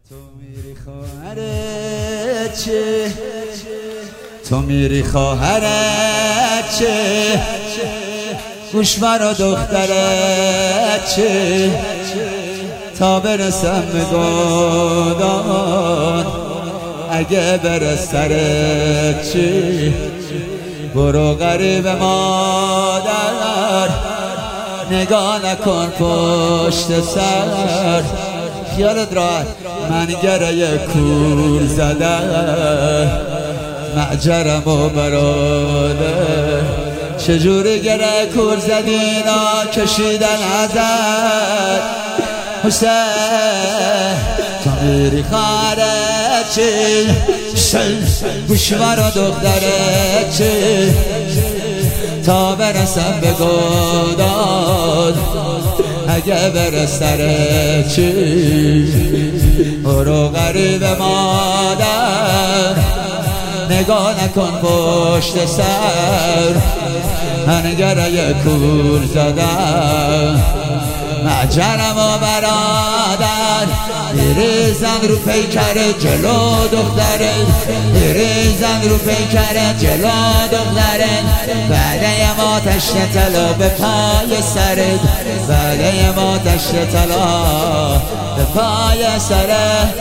تو میری خواهرت چه، تو میری خواهرت چه، گوش مرا دخترت چه، تا برسم به گودان اگه بره سرت چه. برو غریب مادر نگاه نکن پشت سر، خیالت راحت من گره کور زدم معجرم و برادر. چجوری گره کور زدینا کشیدن ازت حسین. تو میری خواهرت چه، گوش مرا دخترت چه، تا برسم به گودان اگه بره سرت چه. برو غریب مادر نگاه نکن پشت سر، من گره کور زدم معجرم و برادر. میریزن رو پیکر جلو دختره، میریزن رو پیکر جلو دختره. بعده ما تشت طلا به پای سرت، بعده ما تشت طلا به پای سرت.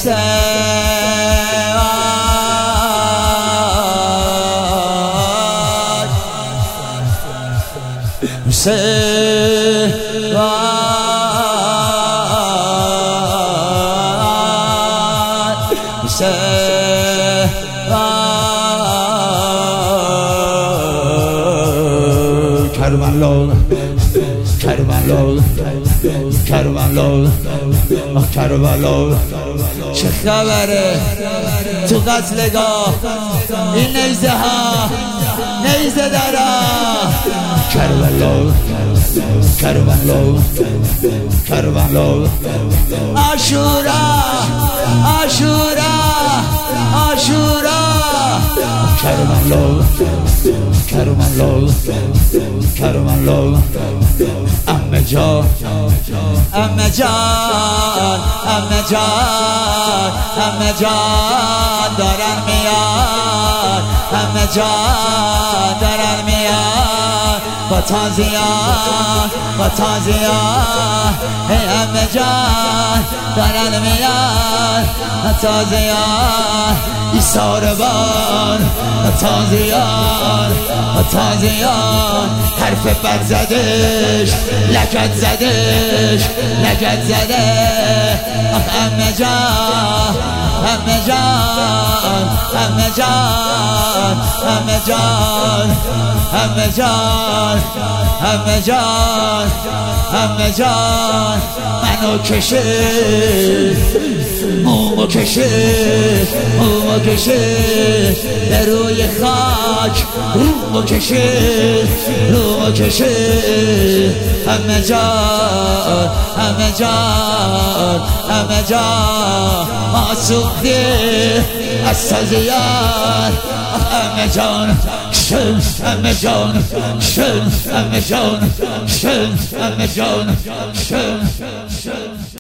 کربلا کربلا کربلا کربلا. چه خبره تو قتلگاه این نیزه ها نیزه دارا. کربلا کربلا کربلا. عاشورا عاشورا عاشورا. کربلا کربلا کربلا. عمه جان عمه جان عمه جان عمه جان دارن میاد، عمه جان دارن میاد با تازیان با تازیان. ای عمه جان دارن میاد تازیان. ایساربان تازیان تازیان. حرف بد زدش لگد زدش لگد زده. عمه جان عمه جان عمه جان عمه جان عمه جان عمه جان عمه جان. منو کشه مومو کشه مومو کشه به روی خاک رومو کشه رومو کشه. همه جان همه جان همه جان ما سوخته از سازیان. همه جان شن همه جان شن همه جان شن همه جان شن.